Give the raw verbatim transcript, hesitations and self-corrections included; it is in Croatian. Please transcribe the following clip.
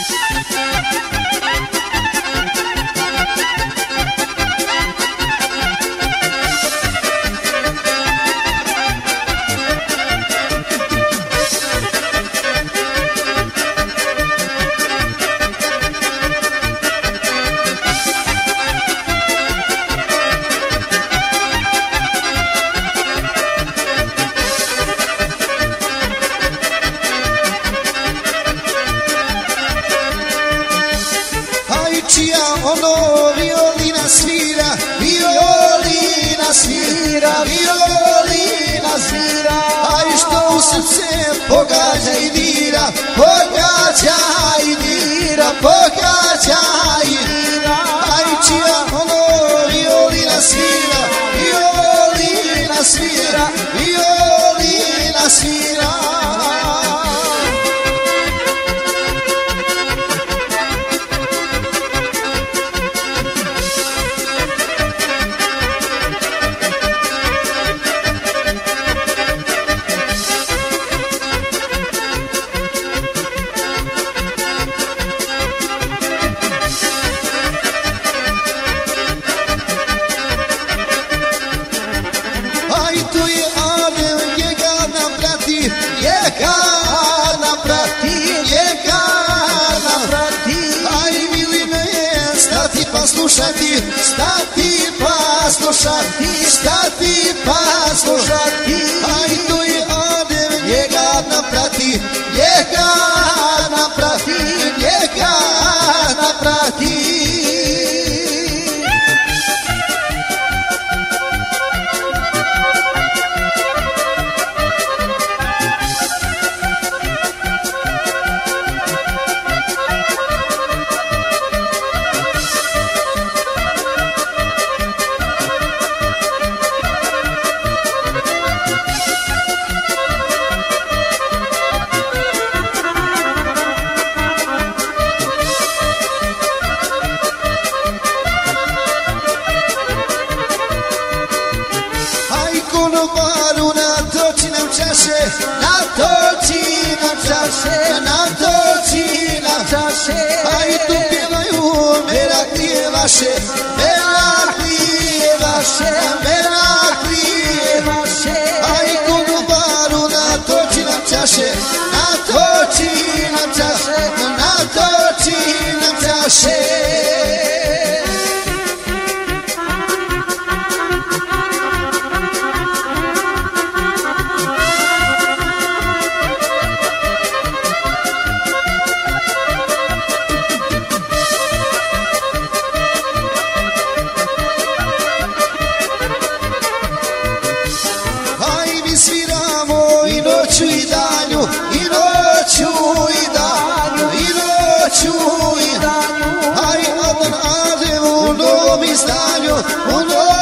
Ono violina svira, violina svira, violina svira, a i što u srce pogađa i dira, pogađa i dira, pogađa i dira, a i čija ono violina svira, violina svira, violina svira. Slušati, stati pa slušati, stati pa slušati, a i tu je Adem njega naprati, njega naprati, njega naprati. Konobaru natoči nam čaše, natoči nam čaše, natoči nam čaše, a i tu pjevaju meraklije vaše, meraklije vaše, meraklije vaše, a i konobaru natoči nam čaše, natoči nam čaše, natoči nam čaše. I noću i danju, i noću i danju, i noću i danju, a i Adnan Adem u novom izdanju, u novom